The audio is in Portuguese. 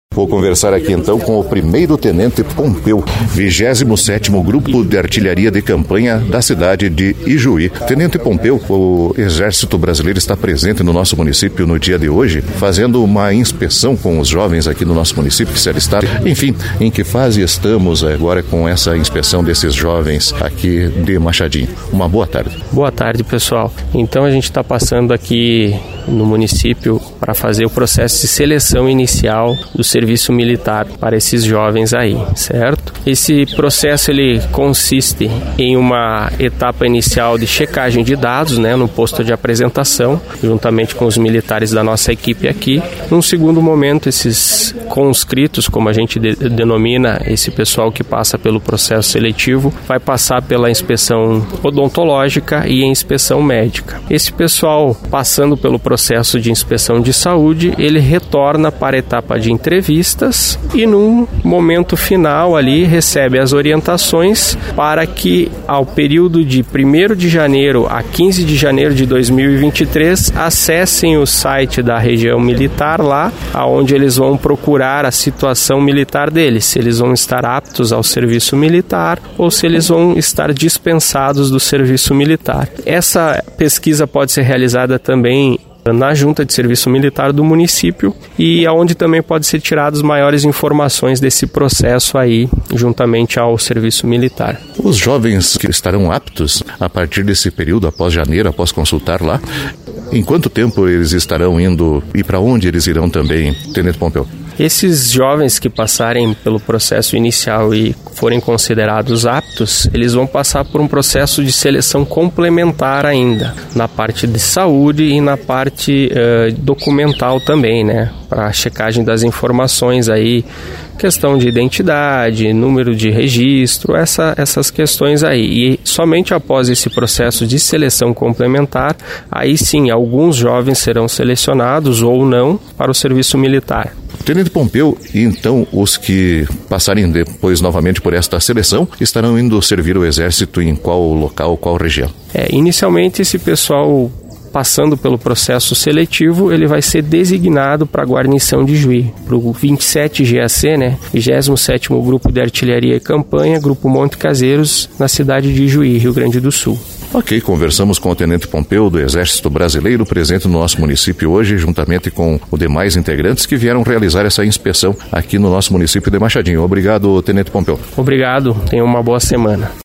Vou conversar aqui então com o primeiro tenente Pompeu, 27º Grupo de Artilharia de Campanha da cidade de Ijuí. Tenente Pompeu, o Exército Brasileiro está presente no nosso município no dia de hoje, fazendo uma inspeção com os jovens aqui no nosso município que se alistaram. Enfim, em que fase estamos agora com essa inspeção desses jovens aqui de Machadinho? Uma boa tarde. Boa tarde, pessoal. Então a gente está passando aqui no município para fazer o processo de seleção inicial do serviço militar para esses jovens aí, certo? Esse processo ele consiste em uma etapa inicial de checagem de dados, no posto de apresentação, juntamente com os militares da nossa equipe aqui. Num segundo momento, esses conscritos, como a gente denomina esse pessoal que passa pelo processo seletivo, vai passar pela inspeção odontológica e a inspeção médica. Esse pessoal, passando pelo processo de inspeção de saúde, ele retorna para a etapa de entrevistas e num momento final ali recebe as orientações para que ao período de 1º de janeiro a 15 de janeiro de 2023 acessem o site da região militar lá, onde eles vão procurar a situação militar deles, se eles vão estar aptos ao serviço militar ou se eles vão estar dispensados do serviço militar. Essa pesquisa pode ser realizada também na Junta de Serviço Militar do município e aonde também pode ser tiradas maiores informações desse processo aí, juntamente ao serviço militar. Os jovens que estarão aptos a partir desse período, após janeiro, após consultar lá, em quanto tempo eles estarão indo e para onde eles irão também, Tenente Pompeu? Esses jovens que passarem pelo processo inicial e forem considerados aptos, eles vão passar por um processo de seleção complementar ainda, na parte de saúde e na parte documental também, para a checagem das informações aí, questão de identidade, número de registro, essas questões aí. E somente após esse processo de seleção complementar, aí sim, alguns jovens serão selecionados ou não para o serviço militar. Tenente Pompeu, então os que passarem depois novamente por esta seleção estarão indo servir o Exército em qual local, qual região? Inicialmente esse pessoal passando pelo processo seletivo, ele vai ser designado para a guarnição de Ijuí, para o 27 GAC, 27º Grupo de Artilharia e Campanha, Grupo Monte Caseiros, na cidade de Ijuí, Rio Grande do Sul. Ok, conversamos com o Tenente Pompeu do Exército Brasileiro, presente no nosso município hoje, juntamente com os demais integrantes que vieram realizar essa inspeção aqui no nosso município de Machadinho. Obrigado, Tenente Pompeu. Obrigado, tenha uma boa semana.